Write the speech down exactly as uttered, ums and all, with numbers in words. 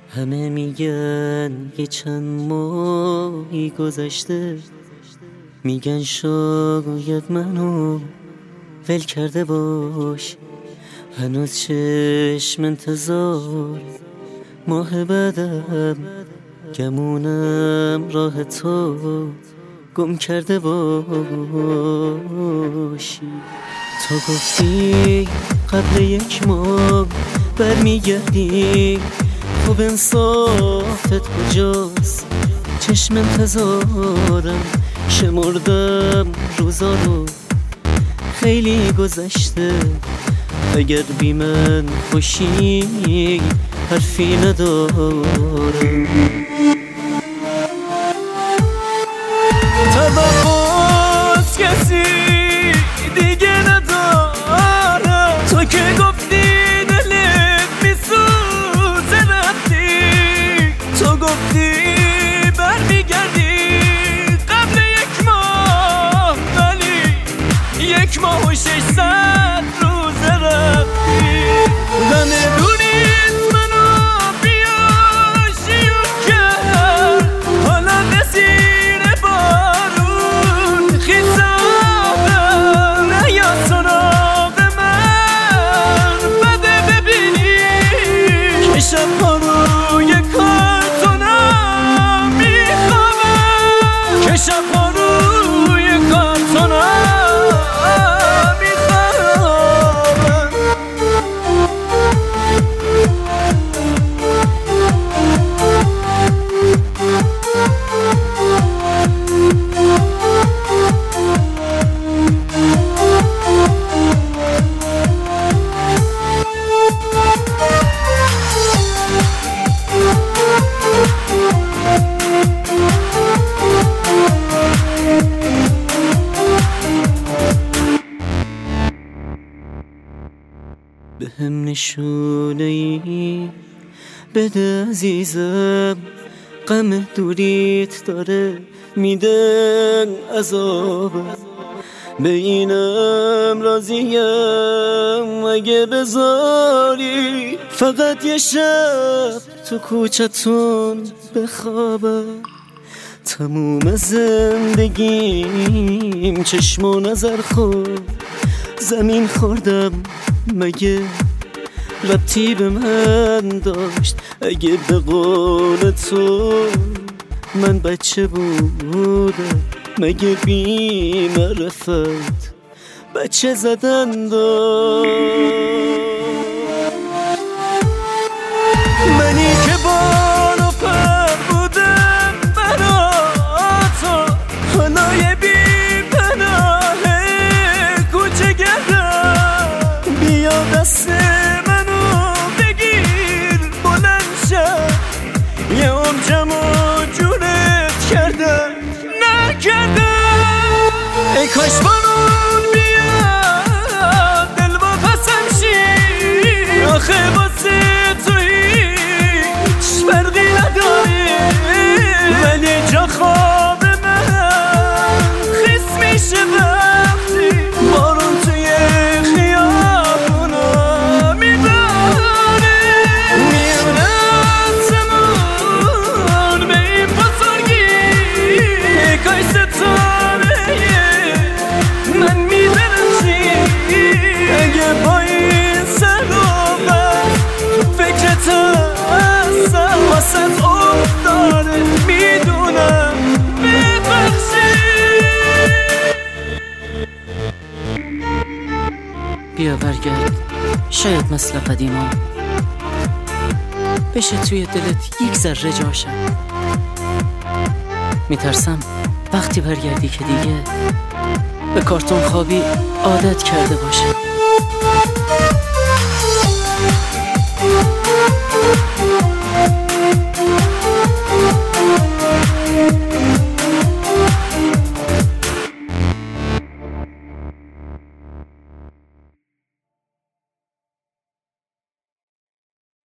همه میگن یه چند ماهی گذشته، میگن شاید منو ول کرده باش. هنوز چشم انتظار ماه بعدم، گمونم راه تو گم کرده باشی. تو گفتی قبل یک ماه برمیگردی، خب انصافت کجاست؟ چشم انتظارم شمردم روزا رو، خیلی گذشته. اگر بی من خوشی حرفی ندارم. توقعات کسی دیگه ندارم، تو که گفتی دلت میسوزه رفتی، تو گفتی برمیگردی قبل یک ماه، ولی یک ماه و ششصد روز رفتی. نمیدونید منو بیاشیون کرد، حالا نزیر بارون خیزادم، نیا سراغ من بده ببینی که شبها روی کارتونم میخوابم، که شبها روی کارتونم میخوابم. به هم نشونه ای بده عزیزم، غم دوریت داره میده عذابم. به اینم راضیم اگه بذاری فقط یه شب تو کوچتون بخوابم. تموم زندگیم چشم و نظر خود زمین خوردم، مگه ربطی به من داشت؟ اگه به قول تو من بچه بودم، مگه بی معرفت بچه زدن داشت؟ منی که بال و پر بودم برا تو، حالا یه بی پناه کوچه گردم. بیا دست منو بگیر بلند شد، یه عمرم و جونت کردم نکردم. ای کاش بارون بیاد دل با پسم شی، آخه واسه تو هیچ فرقی نداره، ولی جا خواب من خیس میشه وقتی بارون توی خیابونا میباره. میونه آسمون به این بزرگی، ای کاش ستاره من میدرخشی، اگه با این سلامت تو فکرت هستم، واسه افتاده میدونم ببخشی. بیا برگرد، شاید مثل قدیما بشه توی دلت یک ذره جاشم. میترسم وقتی برگردی که دیگه به کارتون خوابی عادت کرده باشه.